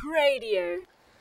Radio.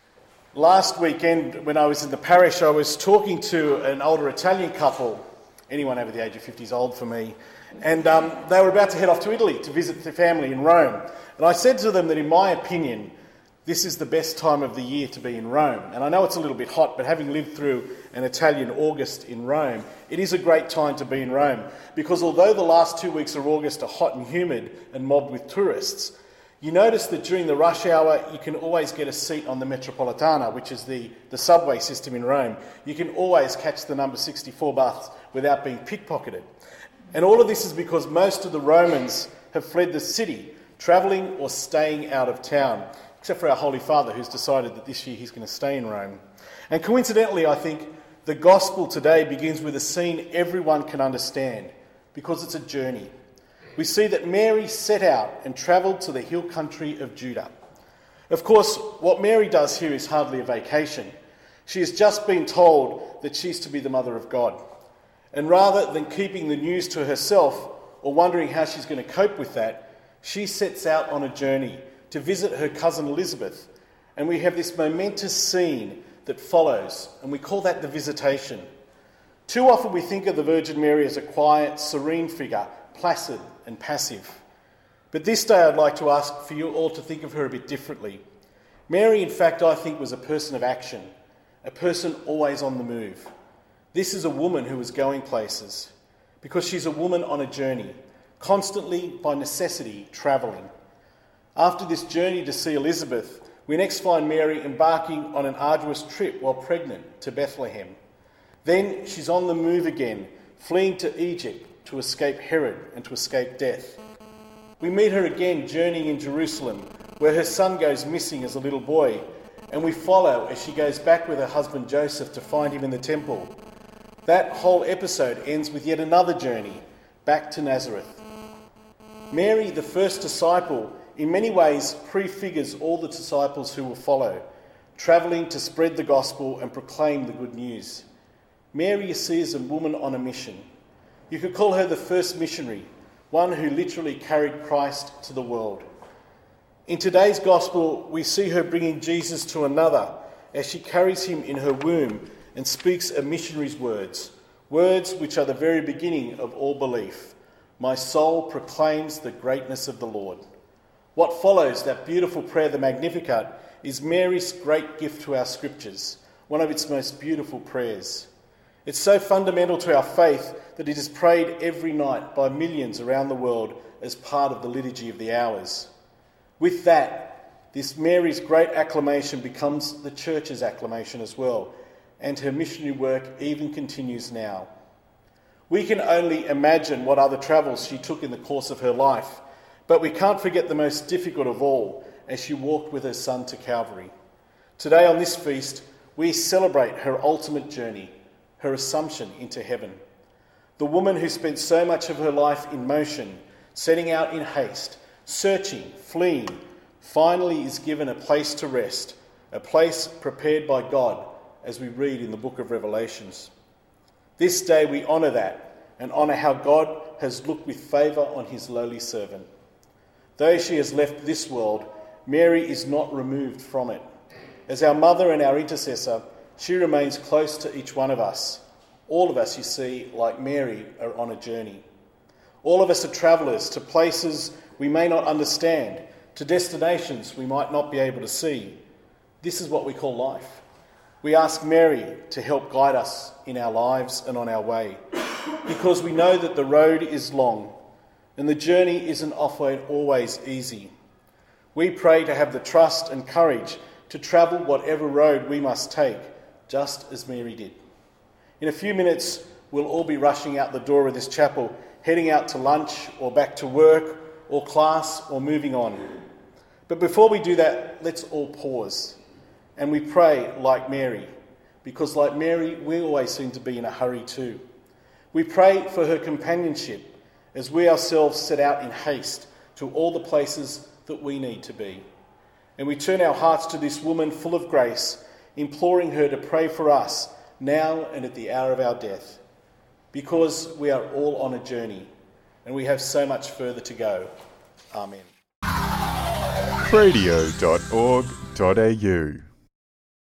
Last weekend, when I was in the parish, I was talking to an older Italian couple. Anyone over the age of 50 is old for me. And they were about to head off to Italy to visit their family in Rome. And I said to them that, in my opinion, this is the best time of the year to be in Rome. And I know it's a little bit hot, but having lived through an Italian August in Rome, it is a great time to be in Rome. Because although the last 2 weeks of August are hot and humid and mobbed with tourists, you notice that during the rush hour, you can always get a seat on the Metropolitana, which is the subway system in Rome. You can always catch the number 64 bus without being pickpocketed. And all of this is because most of the Romans have fled the city, travelling or staying out of town, except for our Holy Father, who's decided that this year he's going to stay in Rome. And coincidentally, I think the Gospel today begins with a scene everyone can understand, because it's a journey. We see that Mary set out and travelled to the hill country of Judah. Of course, what Mary does here is hardly a vacation. She has just been told that she's to be the mother of God. And rather than keeping the news to herself or wondering how she's going to cope with that, she sets out on a journey to visit her cousin Elizabeth. And we have this momentous scene that follows, and we call that the visitation. Too often we think of the Virgin Mary as a quiet, serene figure, placid and passive. But this day I'd like to ask for you all to think of her a bit differently. Mary, in fact, I think was a person of action, a person always on the move. This is a woman who is going places, because she's a woman on a journey, constantly, by necessity, travelling. After this journey to see Elizabeth, we next find Mary embarking on an arduous trip while pregnant to Bethlehem. Then she's on the move again, fleeing to Egypt to escape Herod and to escape death. We meet her again journeying in Jerusalem, where her son goes missing as a little boy, and we follow as she goes back with her husband Joseph to find him in the temple. That whole episode ends with yet another journey, back to Nazareth. Mary, the first disciple, in many ways prefigures all the disciples who will follow, travelling to spread the gospel and proclaim the good news. Mary, you see, is a woman on a mission. You could call her the first missionary, one who literally carried Christ to the world. In today's gospel, we see her bringing Jesus to another as she carries him in her womb and speaks a missionary's words, words which are the very beginning of all belief. My soul proclaims the greatness of the Lord. What follows that beautiful prayer, the Magnificat, is Mary's great gift to our scriptures, one of its most beautiful prayers. It's so fundamental to our faith that it is prayed every night by millions around the world as part of the Liturgy of the Hours. With that, this Mary's great acclamation becomes the Church's acclamation as well, and her missionary work even continues now. We can only imagine what other travels she took in the course of her life, but we can't forget the most difficult of all, as she walked with her son to Calvary. Today on this feast, we celebrate her ultimate journey, her assumption into heaven. The woman who spent so much of her life in motion, setting out in haste, searching, fleeing, finally is given a place to rest, a place prepared by God, as we read in the book of Revelations. This day we honour that, and honour how God has looked with favour on his lowly servant. Though she has left this world, Mary is not removed from it. As our mother and our intercessor, she remains close to each one of us. All of us, you see, like Mary, are on a journey. All of us are travellers to places we may not understand, to destinations we might not be able to see. This is what we call life. We ask Mary to help guide us in our lives and on our way, because we know that the road is long and the journey isn't often always easy. We pray to have the trust and courage to travel whatever road we must take, just as Mary did. In a few minutes, we'll all be rushing out the door of this chapel, heading out to lunch or back to work or class or moving on. But before we do that, let's all pause and we pray like Mary, because like Mary, we always seem to be in a hurry too. We pray for her companionship as we ourselves set out in haste to all the places that we need to be. And we turn our hearts to this woman full of grace, imploring her to pray for us now and at the hour of our death, because we are all on a journey and we have so much further to go. Amen. Radio.org.au www.ecc.edu.au.